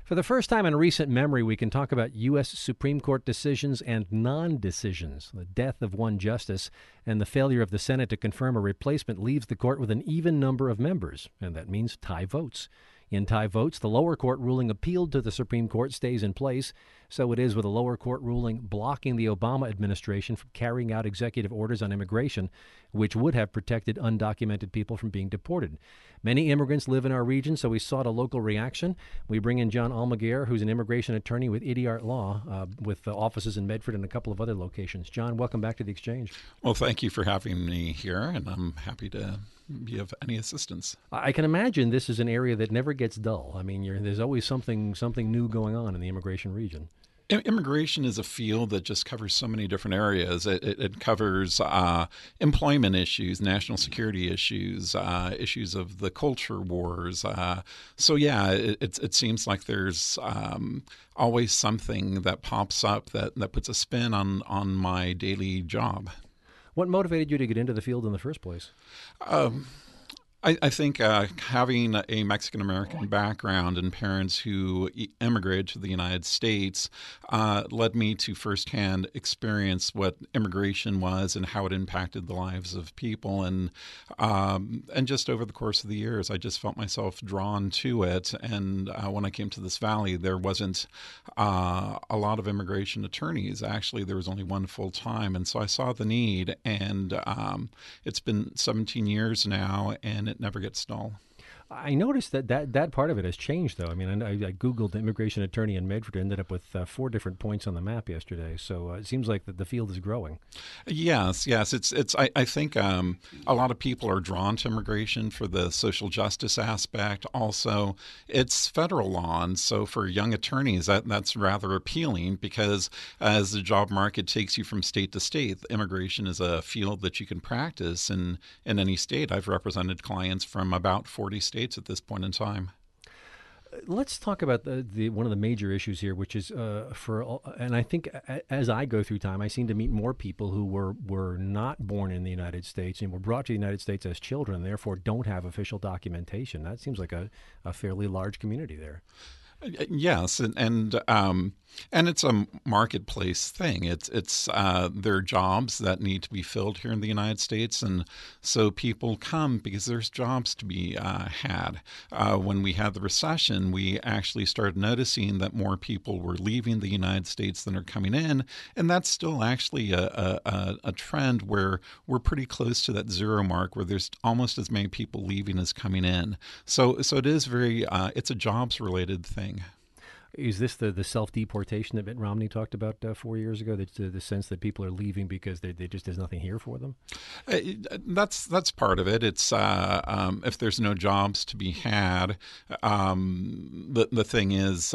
For the first time in recent memory, we can talk about U.S. Supreme Court decisions and non-decisions. The death of one justice and the failure of the Senate to confirm a replacement leaves the court with an even number of members, and that means tie votes. In tie votes, the lower court ruling appealed to the Supreme Court stays in place. So it is with a lower court ruling blocking the Obama administration from carrying out executive orders on immigration, which would have protected undocumented people from being deported. Many immigrants live in our region, so we sought a local reaction. We bring in John Almaguer, who's an immigration attorney with Idiart Law, with offices in Medford and a couple of other locations. John, welcome back to the Exchange. Well, thank you for having me here, and I'm happy to be of any assistance. I can imagine this is an area that never gets dull. I mean, there's always something new going on in the immigration region. Immigration is a field that just covers so many different areas. It covers employment issues, national security issues, issues of the culture wars. It seems like there's always something that pops up that puts a spin on my daily job. What motivated you to get into the field in the first place? I think having a Mexican-American background and parents who immigrated to the United States led me to firsthand experience what immigration was and how it impacted the lives of people. And just over the course of the years, I just felt myself drawn to it. And when I came to this valley, there wasn't a lot of immigration attorneys. Actually, there was only one full-time. And so I saw the need. And it's been 17 years now, and it never gets dull. I noticed that part of it has changed, though. I mean, I Googled immigration attorney in Medford, ended up with 4 different points on the map yesterday. So it seems like the field is growing. Yes. I think a lot of people are drawn to immigration for the social justice aspect. Also, it's federal law, and so for young attorneys, that's rather appealing because as the job market takes you from state to state, immigration is a field that you can practice in any state. I've represented clients from about 40 states at this point in time. Let's talk about the one of the major issues here, which is and I think as I go through time, I seem to meet more people who were not born in the United States and were brought to the United States as children, and therefore don't have official documentation. That seems like a fairly large community there. Yes, and it's a marketplace thing. It's there are jobs that need to be filled here in the United States, and so people come because there's jobs to be had. When we had the recession, we actually started noticing that more people were leaving the United States than are coming in, and that's still actually a trend where we're pretty close to that zero mark, where there's almost as many people leaving as coming in. So it is very it's a jobs related thing. Is this the self-deportation that Mitt Romney talked about 4 years ago, the sense that people are leaving because there's nothing here for them? That's part of it. It's if there's no jobs to be had, the thing is,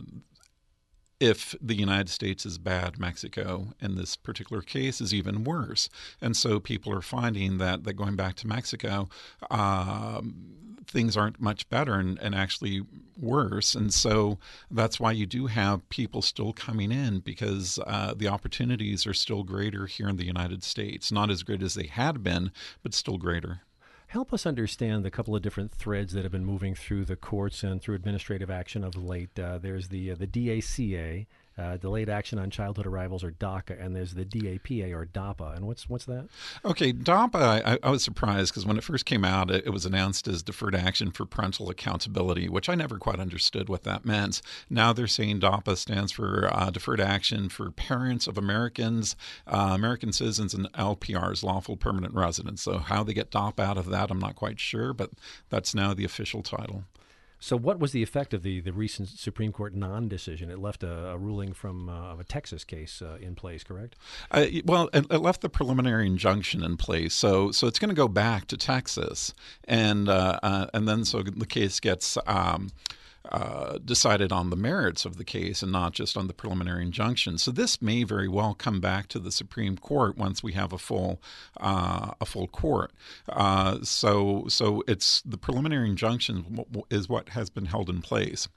if the United States is bad, Mexico, in this particular case, is even worse. And so people are finding that going back to Mexico, things aren't much better and actually worse. And so that's why you do have people still coming in, because the opportunities are still greater here in the United States. Not as great as they had been, but still greater. Help us understand the couple of different threads that have been moving through the courts and through administrative action of late. There's the DACA, Delayed Action on Childhood Arrivals, or DACA, and there's the DAPA, or DAPA. And what's that? Okay, DAPA, I was surprised because when it first came out, it was announced as Deferred Action for Parental Accountability, which I never quite understood what that meant. Now they're saying DAPA stands for Deferred Action for Parents of Americans, American Citizens, and LPRs, Lawful Permanent Residents. So how they get DAPA out of that, I'm not quite sure, but that's now the official title. So what was the effect of the recent Supreme Court non-decision? It left a ruling from a Texas case in place, correct? Well, it left the preliminary injunction in place. So it's going to go back to Texas. And then so the case gets decided on the merits of the case and not just on the preliminary injunction. So this may very well come back to the Supreme Court once we have a full court. So it's the preliminary injunction is what has been held in place.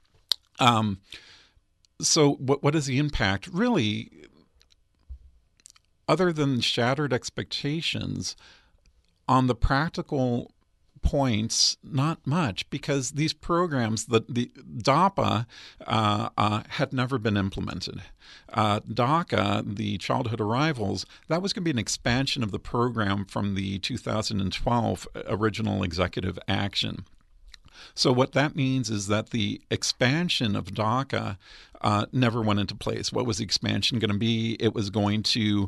So what is the impact? Really, other than shattered expectations, on the practical points, not much, because these programs, the DAPA, had never been implemented. DACA, the childhood arrivals, that was going to be an expansion of the program from the 2012 original executive action. So what that means is that the expansion of DACA never went into place. What was the expansion going to be? It was going to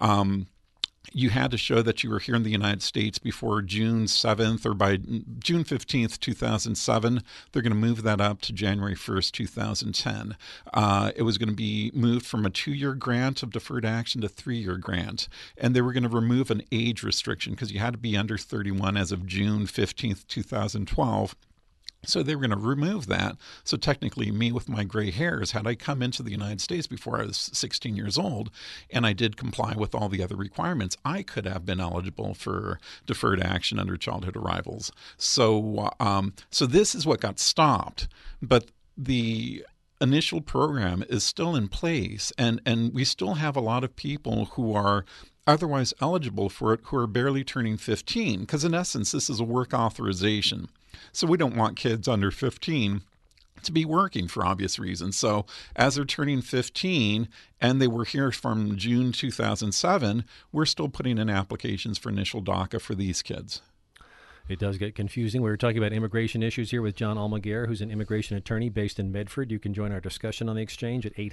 you had to show that you were here in the United States before June 7th or by June 15th, 2007. They're going to move that up to January 1st, 2010. It was going to be moved from a 2-year grant of deferred action to 3-year grant. And they were going to remove an age restriction because you had to be under 31 as of June 15th, 2012. So they were going to remove that. So technically, me with my gray hairs, had I come into the United States before I was 16 years old and I did comply with all the other requirements, I could have been eligible for deferred action under childhood arrivals. So this is what got stopped. But the initial program is still in place, and we still have a lot of people who are otherwise eligible for it who are barely turning 15, because in essence, this is a work authorization. So we don't want kids under 15 to be working for obvious reasons. So as they're turning 15 and they were here from June 2007, we're still putting in applications for initial DACA for these kids. It does get confusing. We were talking about immigration issues here with John Almaguer, who's an immigration attorney based in Medford. You can join our discussion on the exchange at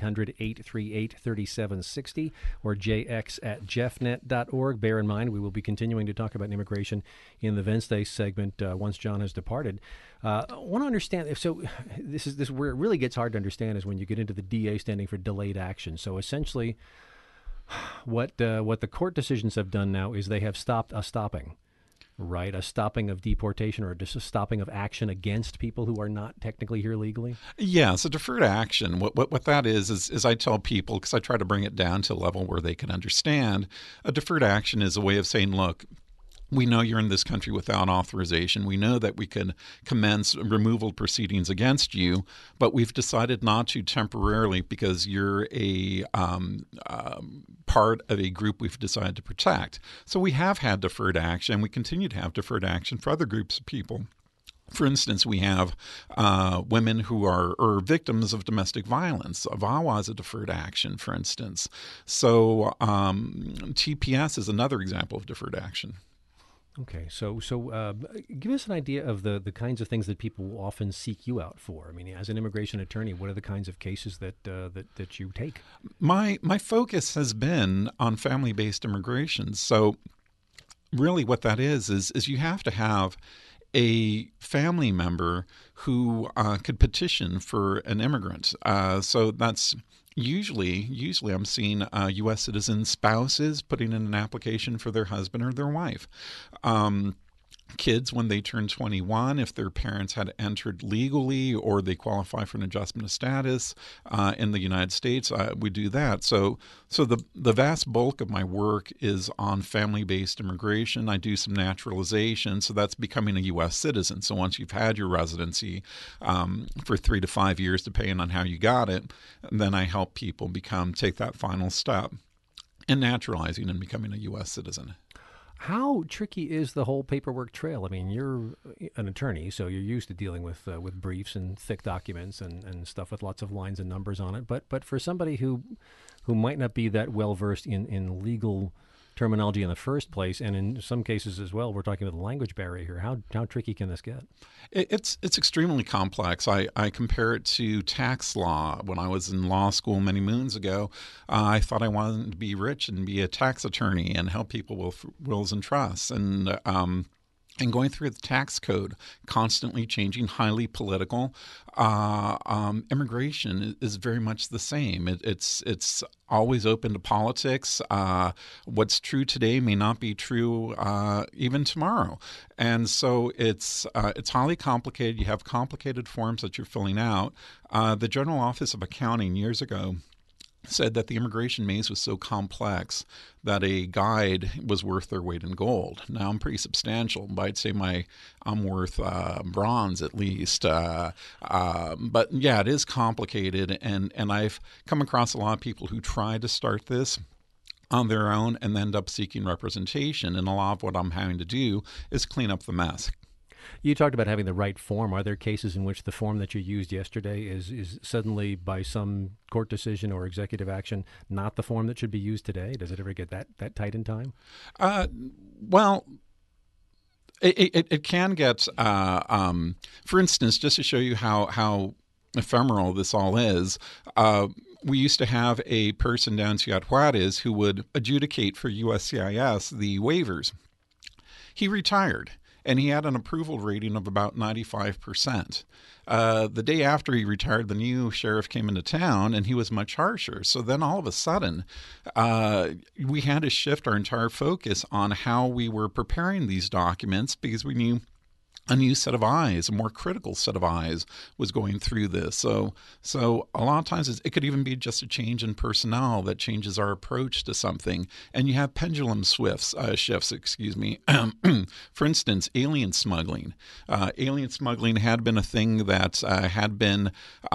800-838-3760 or jx@jeffnet.org. Bear in mind, we will be continuing to talk about immigration in the Wednesday segment once John has departed. I want to understand, so this is where it really gets hard to understand is when you get into the DA standing for delayed action. So essentially, what the court decisions have done now is they have stopped a stopping. Right, a stopping of deportation or just a stopping of action against people who are not technically here legally? Yeah, so deferred action, what that is I tell people, because I try to bring it down to a level where they can understand, a deferred action is a way of saying, look, we know you're in this country without authorization. We know that we can commence removal proceedings against you, but we've decided not to temporarily because you're a part of a group we've decided to protect. So we have had deferred action. We continue to have deferred action for other groups of people. For instance, we have women who are victims of domestic violence. VAWA is a deferred action, for instance. So TPS is another example of deferred action. Okay, so give us an idea of the kinds of things that people often seek you out for. I mean, as an immigration attorney, what are the kinds of cases that you take? My focus has been on family-based immigration. So really what that is you have to have a family member who could petition for an immigrant. So that's usually I'm seeing U.S. citizen spouses putting in an application for their husband or their wife. Kids, when they turn 21, if their parents had entered legally or they qualify for an adjustment of status in the United States, we do that. So the vast bulk of my work is on family-based immigration. I do some naturalization, so that's becoming a U.S. citizen. So once you've had your residency for 3 to 5 years, depending on how you got it, then I help people take that final step in naturalizing and becoming a U.S. citizen. How tricky is the whole paperwork trail? I mean, you're an attorney, so you're used to dealing with briefs and thick documents and stuff with lots of lines and numbers on it. But for somebody who might not be that well versed in legal terminology in the first place, and in some cases as well, we're talking about the language barrier here. How tricky can this get? It's extremely complex. I compare it to tax law. When I was in law school many moons ago, I thought I wanted to be rich and be a tax attorney and help people with wills and trusts. And going through the tax code, constantly changing, highly political, immigration is very much the same. It's always open to politics. What's true today may not be true even tomorrow, and so it's highly complicated. You have complicated forms that you're filling out. The General Office of Accounting years ago said that the immigration maze was so complex that a guide was worth their weight in gold. Now, I'm pretty substantial, but I'd say I'm worth bronze at least. But yeah, it is complicated, and I've come across a lot of people who try to start this on their own and end up seeking representation, and a lot of what I'm having to do is clean up the mess. You talked about having the right form. Are there cases in which the form that you used yesterday is suddenly, by some court decision or executive action, not the form that should be used today? Does it ever get that tight in time? Well, it can get, for instance, just to show you how ephemeral this all is, we used to have a person down in Ciudad Juarez who would adjudicate for USCIS the waivers. He retired, and he had an approval rating of about 95%. The day after he retired, the new sheriff came into town, and he was much harsher. So then all of a sudden, we had to shift our entire focus on how we were preparing these documents because we knew a new set of eyes, a more critical set of eyes was going through this. So a lot of times it could even be just a change in personnel that changes our approach to something. And you have pendulum shifts, For instance, alien smuggling. Alien smuggling had been a thing that had been,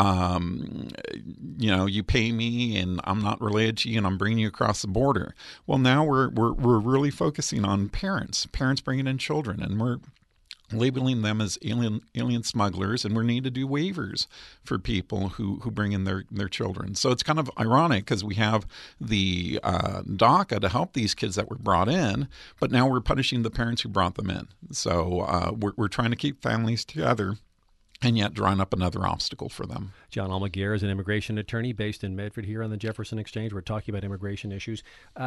you pay me and I'm not related to you and I'm bringing you across the border. Well, now we're really focusing on parents bringing in children, and we're labeling them as alien smugglers, and we need to do waivers for people who bring in their children. So it's kind of ironic because we have the DACA to help these kids that were brought in, but now we're punishing the parents who brought them in. So we're trying to keep families together and yet drawing up another obstacle for them. John Almaguer is an immigration attorney based in Medford here on the Jefferson Exchange. We're talking about immigration issues.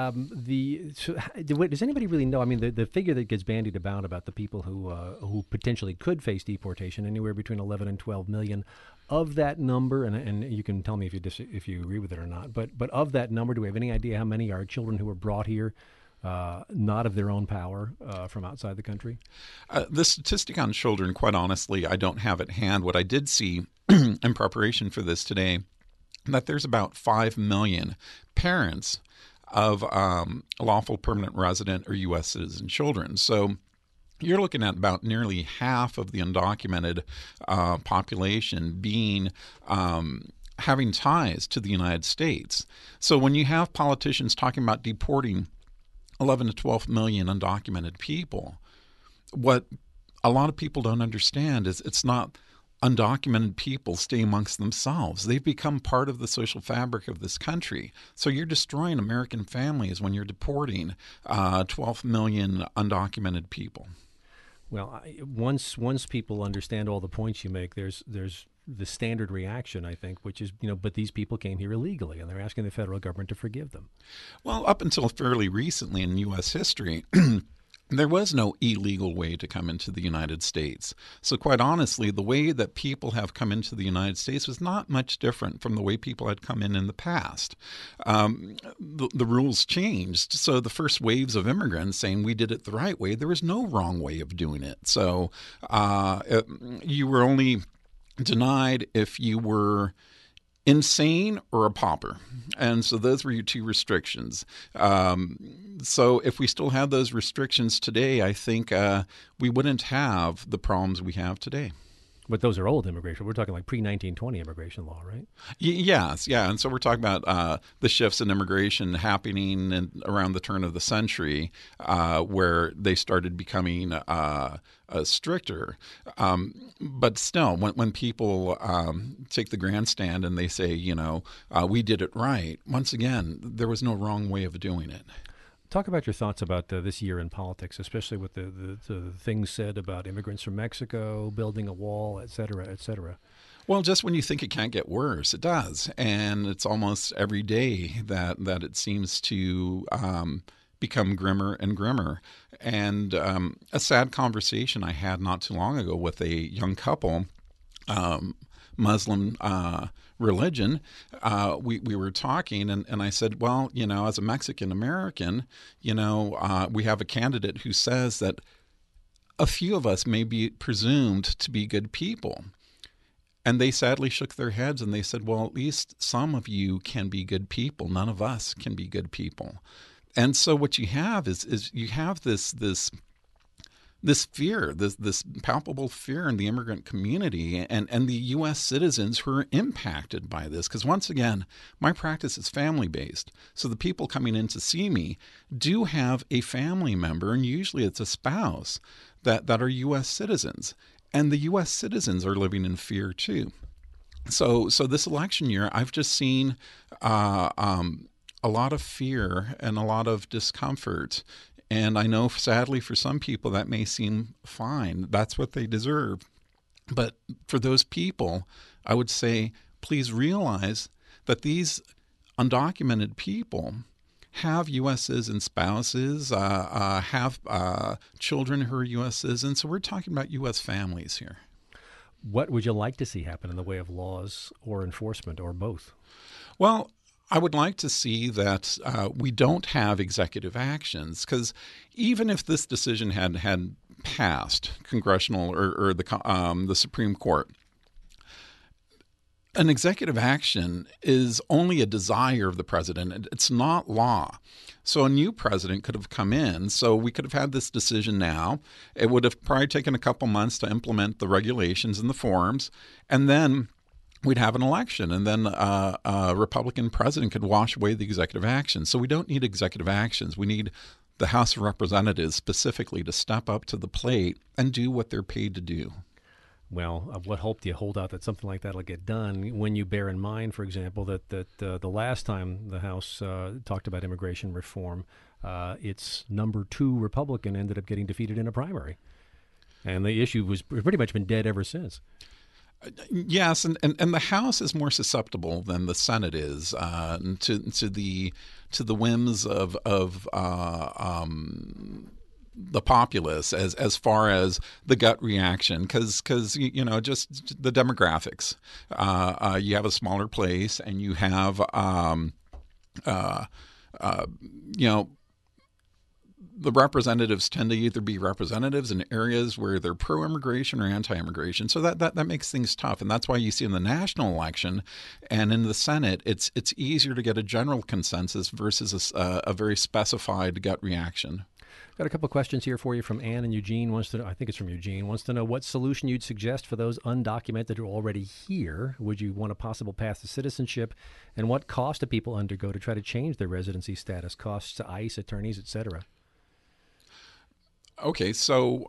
Does anybody really know? I mean, the figure that gets bandied about the people who potentially could face deportation, anywhere between 11 and 12 million. Of that number, and you can tell me if you agree with it or not, but of that number, do we have any idea how many are children who were brought here not of their own power from outside the country? The statistic on children, quite honestly, I don't have at hand. What I did see in preparation for this today, that there's about 5 million parents of lawful permanent resident or U.S. citizen children. So you're looking at about nearly half of the undocumented population being having ties to the United States. So when you have politicians talking about deporting 11 to 12 million undocumented people, what a lot of people don't understand is it's not undocumented people stay amongst themselves. They've become part of the social fabric of this country. So you're destroying American families when you're deporting 12 million undocumented people. Well, once people understand all the points you make, there's the standard reaction, I think, which is, but these people came here illegally, and they're asking the federal government to forgive them. Well, up until fairly recently in U.S. history, there was no illegal way to come into the United States. So quite honestly, the way that people have come into the United States was not much different from the way people had come in the past. The rules changed. So the first waves of immigrants saying we did it the right way, there was no wrong way of doing it. So you were only denied if you were insane or a pauper. And so those were your two restrictions. So if we still had those restrictions today, I think we wouldn't have the problems we have today. But those are old immigration. We're talking like pre-1920 immigration law, right? Yes, yeah. And so we're talking about the shifts in immigration happening around the turn of the century, where they started becoming stricter. But still, when people take the grandstand and they say, we did it right, once again, there was no wrong way of doing it. Talk about your thoughts about this year in politics, especially with the things said about immigrants from Mexico, building a wall, et cetera, et cetera. Well, just when you think it can't get worse, it does. And it's almost every day that it seems to become grimmer and grimmer. And a sad conversation I had not too long ago with a young couple, Muslim religion, we were talking, and I said, well, as a Mexican American, we have a candidate who says that a few of us may be presumed to be good people. And they sadly shook their heads and they said, well, at least some of you can be good people. None of us can be good people. And so what you have is you have this this fear, this palpable fear in the immigrant community and the U.S. citizens who are impacted by this. Because once again, my practice is family-based. So the people coming in to see me do have a family member, and usually it's a spouse, that are U.S. citizens. And the U.S. citizens are living in fear too. So this election year, I've just seen a lot of fear and a lot of discomfort. And I know, sadly, for some people that may seem fine. That's what they deserve. But for those people, I would say, please realize that these undocumented people have U.S. citizen spouses, have children who are U.S. citizens. So we're talking about U.S. families here. What would you like to see happen in the way of laws or enforcement or both? Well, I would like to see that we don't have executive actions, because even if this decision had passed congressional or the Supreme Court, an executive action is only a desire of the president. It's not law. So a new president could have come in. So we could have had this decision now. It would have probably taken a couple months to implement the regulations and the forms, and then we'd have an election, and then a Republican president could wash away the executive action. So we don't need executive actions. We need the House of Representatives specifically to step up to the plate and do what they're paid to do. Well, what hope do you hold out that something like that will get done when you bear in mind, for example, that the last time the House talked about immigration reform, its number 2 Republican ended up getting defeated in a primary. And the issue was pretty much been dead ever since. Yes, and the House is more susceptible than the Senate is to the whims of the populace as far as the gut reaction, because just the demographics. You have a smaller place, and you have the representatives tend to either be representatives in areas where they're pro-immigration or anti-immigration. So that makes things tough. And that's why you see in the national election and in the Senate, it's easier to get a general consensus versus a very specified gut reaction. Got a couple of questions here for you from Ann and Eugene. I think it's from Eugene. Wants to know what solution you'd suggest for those undocumented who are already here. Would you want a possible path to citizenship? And what cost do people undergo to try to change their residency status? Costs to ICE, attorneys, etc. Okay, so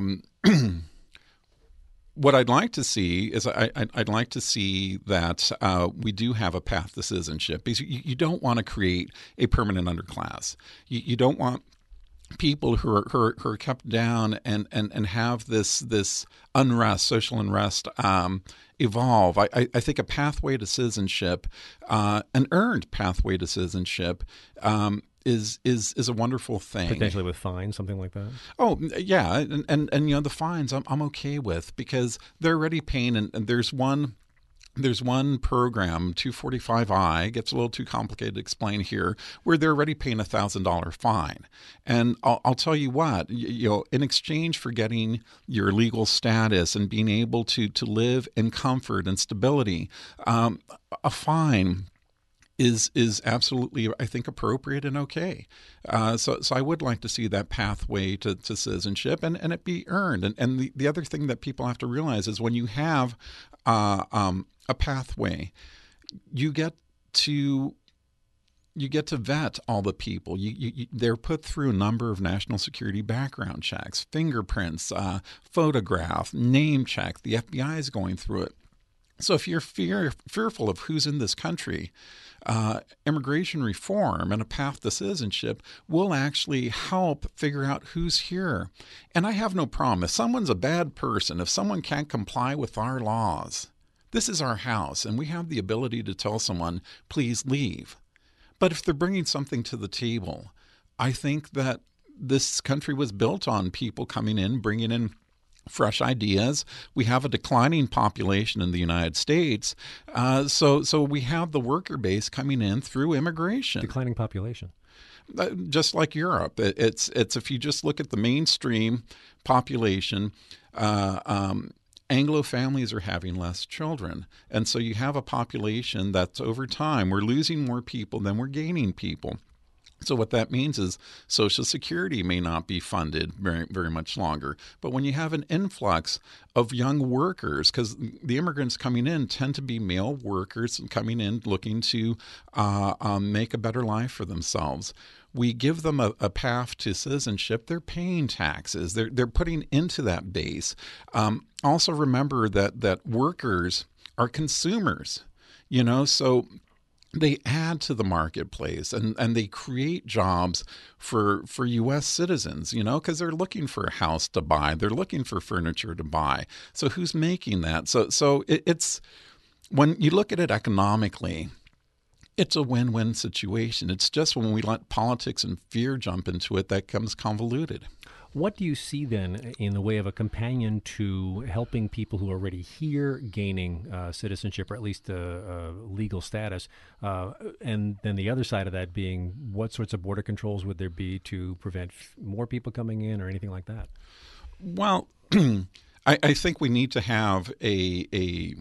what I'd like to see is I'd like to see that we do have a path to citizenship, because you don't want to create a permanent underclass. You don't want people who are kept down and have this unrest, social unrest, evolve. I think a pathway to citizenship, an earned pathway to citizenship, is a wonderful thing. Potentially with fines, something like that. Oh yeah, and the fines I'm okay with, because they're already paying, and there's one program, 245I, gets a little too complicated to explain here, where they're already paying $1,000 fine. And I'll tell you what, in exchange for getting your legal status and being able to live in comfort and stability, a fine is absolutely, I think, appropriate and okay. So I would like to see that pathway to citizenship and it be earned. And the other thing that people have to realize is when you have a pathway, you get to vet all the people. They're put through a number of national security background checks, fingerprints, photograph, name check. The FBI is going through it. So if you're fearful of who's in this country, immigration reform and a path to citizenship will actually help figure out who's here. And I have no problem. If someone's a bad person, if someone can't comply with our laws, this is our house, and we have the ability to tell someone, please leave. But if they're bringing something to the table, I think that this country was built on people coming in, bringing in fresh ideas. We have a declining population in the United States, so we have the worker base coming in through immigration. Declining population. Just like Europe, it's if you just look at the mainstream population, Anglo families are having less children, and so you have a population that's over time we're losing more people than we're gaining people. So what that means is Social Security may not be funded very, very much longer. But when you have an influx of young workers, because the immigrants coming in tend to be male workers coming in looking to make a better life for themselves, we give them a path to citizenship. They're paying taxes. They're putting into that base. Also remember that workers are consumers, so they add to the marketplace and they create jobs for U.S. citizens, because they're looking for a house to buy. They're looking for furniture to buy. So who's making that? So it's when you look at it economically, it's a win-win situation. It's just when we let politics and fear jump into it that comes convoluted. What do you see then in the way of a companion to helping people who are already here gaining citizenship or at least legal status? And then the other side of that being what sorts of border controls would there be to prevent more people coming in or anything like that? Well, I think we need to have a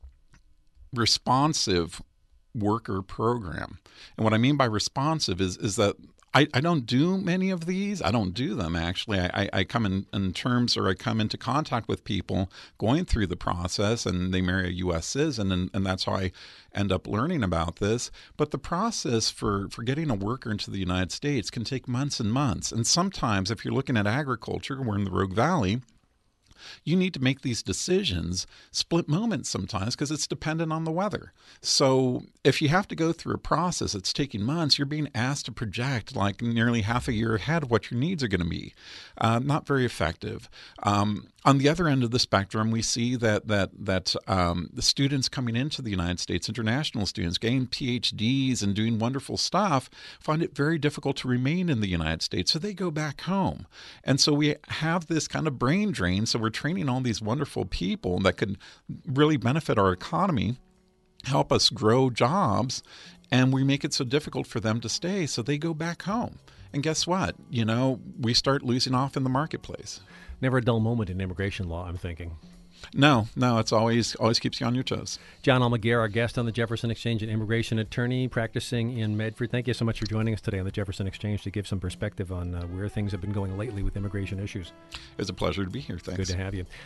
responsive worker program. And what I mean by responsive is that I don't do many of these. I don't do them, actually. I come in terms, or I come into contact with people going through the process, and they marry a U.S. citizen, and that's how I end up learning about this. But the process for getting a worker into the United States can take months and months. And sometimes, if you're looking at agriculture, we're in the Rogue Valley, you need to make these decisions split moments sometimes because it's dependent on the weather. So if you have to go through a process that's taking months, you're being asked to project like nearly half a year ahead of what your needs are going to be. Not very effective. On the other end of the spectrum, we see that the students coming into the United States, international students, getting PhDs and doing wonderful stuff, find it very difficult to remain in the United States, so they go back home. And so we have this kind of brain drain, so we're training all these wonderful people that could really benefit our economy, help us grow jobs, and we make it so difficult for them to stay, so they go back home. And guess what? We start losing off in the marketplace. Never a dull moment in immigration law, I'm thinking. No, it's always keeps you on your toes. John Almaguer, our guest on the Jefferson Exchange, an immigration attorney practicing in Medford. Thank you so much for joining us today on the Jefferson Exchange to give some perspective on where things have been going lately with immigration issues. It's a pleasure to be here. Thanks. Good to have you.